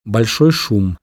Большой шум.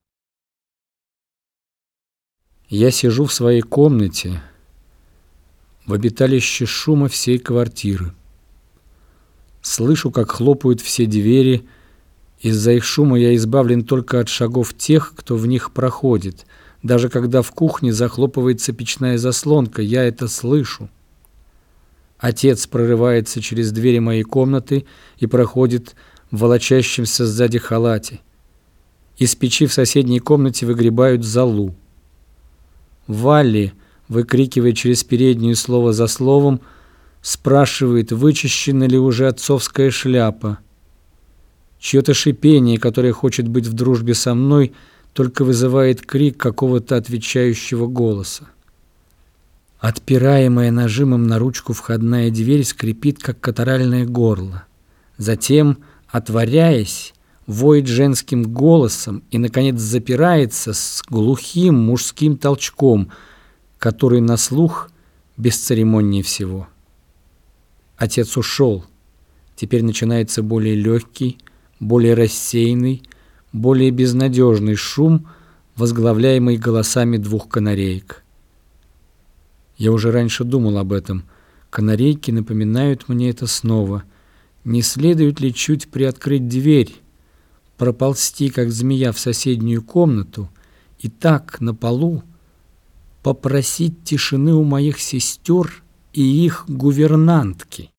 Я сижу в своей комнате, в обиталище шума всей квартиры. Слышу, как хлопают все двери. Из-за их шума я избавлен только от шагов тех, кто в них проходит. Даже когда в кухне захлопывается печная заслонка, я это слышу. Отец прорывается через двери моей комнаты и проходит в волочащемся сзади халате. Из печи в соседней комнате выгребают золу. Валли, выкрикивая через переднюю слово за словом, спрашивает, вычищена ли уже отцовская шляпа. Чье-то шипение, которое хочет быть в дружбе со мной, только вызывает крик какого-то отвечающего голоса. Отпираемая нажимом на ручку входная дверь скрипит, как катаральное горло. Затем, отворяясь, воет женским голосом и, наконец, запирается с глухим мужским толчком, который на слух бесцеремоннее всего. Отец ушел. Теперь начинается более легкий, более рассеянный, более безнадежный шум, возглавляемый голосами двух канареек. Я уже раньше думал об этом. Канарейки напоминают мне это снова. Не следует ли чуть приоткрыть дверь, проползти, как змея, в соседнюю комнату и так на полу попросить тишины у моих сестер и их гувернантки?